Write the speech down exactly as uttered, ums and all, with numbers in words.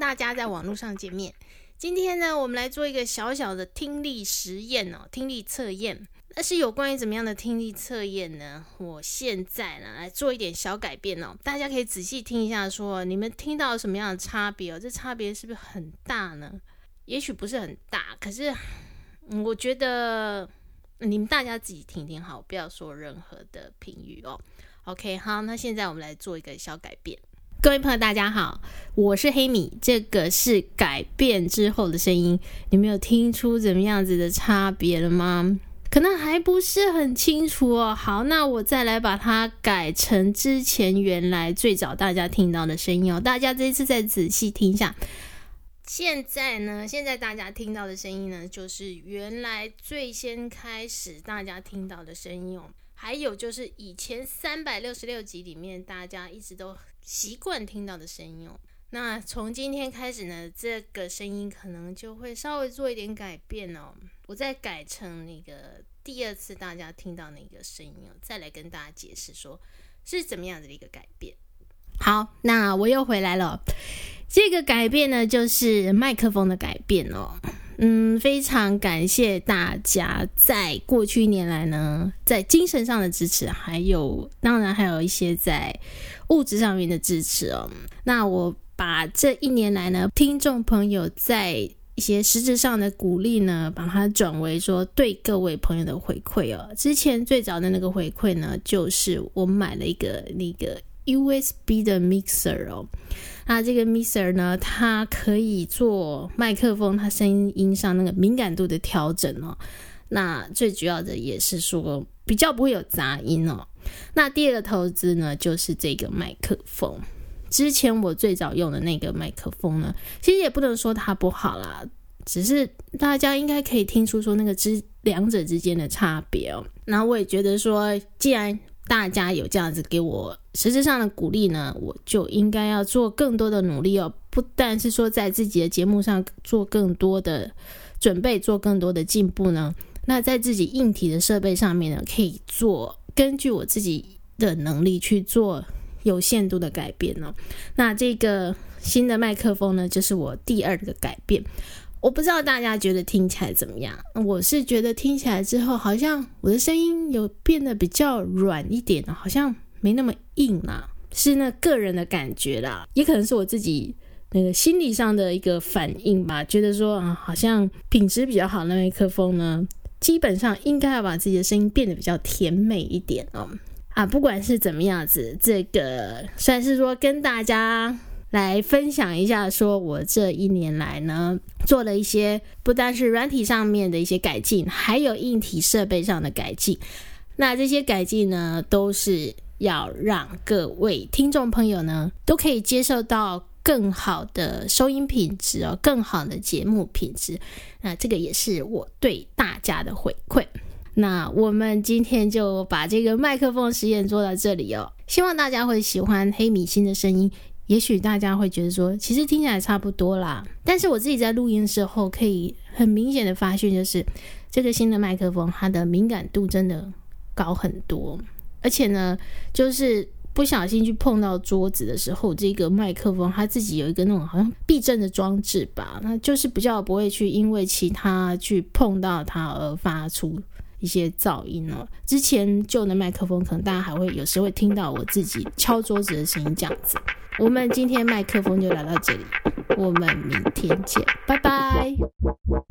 大家在网络上见面。今天呢，我们来做一个小小的听力实验哦，听力测验。那是有关于怎么样的听力测验呢？我现在呢来做一点小改变哦，大家可以仔细听一下说，你们听到什么样的差别哦？这差别是不是很大呢？也许不是很大，可是、嗯、我觉得你们大家自己听听好，不要说任何的评语哦。OK， 好，那现在我们来做一个小改变。各位朋友大家好，我是黑米，这个是改变之后的声音，你们有听出怎么样子的差别了吗？可能还不是很清楚哦。好，那我再来把它改成之前原来最早大家听到的声音哦，大家这次再仔细听一下。现在呢，现在大家听到的声音呢，就是原来最先开始大家听到的声音哦。还有就是以前三百六十六集里面大家一直都习惯听到的声音哦。那从今天开始呢，这个声音可能就会稍微做一点改变哦。我再改成那个第二次大家听到那个声音哦，再来跟大家解释说是怎么样的一个改变。好，那我又回来了。这个改变呢，就是麦克风的改变哦。嗯，非常感谢大家在过去一年来呢，在精神上的支持，还有当然还有一些在物质上面的支持哦。那我把这一年来呢，听众朋友在一些实质上的鼓励呢，把它转为说对各位朋友的回馈哦。之前最早的那个回馈呢，就是我买了一个那个 U S B 的 mixer 哦。那这个 mixer 呢，它可以做麦克风它声音上那个敏感度的调整哦。那最主要的也是说比较不会有杂音哦。那第二个投资呢，就是这个麦克风。之前我最早用的那个麦克风呢，其实也不能说它不好啦，只是大家应该可以听出说那个之两者之间的差别哦。那我也觉得说，既然大家有这样子给我实质上的鼓励呢，我就应该要做更多的努力哦。不但是说在自己的节目上做更多的准备，做更多的进步呢，那在自己硬体的设备上面呢，可以做根据我自己的能力去做有限度的改变哦。那这个新的麦克风呢，就是我第二个改变。我不知道大家觉得听起来怎么样，我是觉得听起来之后好像我的声音有变得比较软一点，好像没那么硬啦，是那个人的感觉啦，也可能是我自己那个心理上的一个反应吧，觉得说啊，好像品质比较好的麦克风呢，基本上应该要把自己的声音变得比较甜美一点哦。啊，不管是怎么样子，这个算是说跟大家来分享一下，说我这一年来呢，做了一些不但是软体上面的一些改进，还有硬体设备上的改进。那这些改进呢，都是要让各位听众朋友呢，都可以接受到更好的收音品质哦，更好的节目品质。那这个也是我对大家的回馈。那我们今天就把这个麦克风实验做到这里哦，希望大家会喜欢黑米新的声音。也许大家会觉得说其实听起来差不多啦，但是我自己在录音的时候可以很明显的发现，就是这个新的麦克风它的敏感度真的高很多，而且呢就是不小心去碰到桌子的时候，这个麦克风它自己有一个那种好像避震的装置吧，那就是比较不会去因为其他去碰到它而发出一些噪音哦。之前旧的麦克风可能大家还会有时会听到我自己敲桌子的声音这样子。我们今天麦克风就聊到这里，我们明天见，拜拜。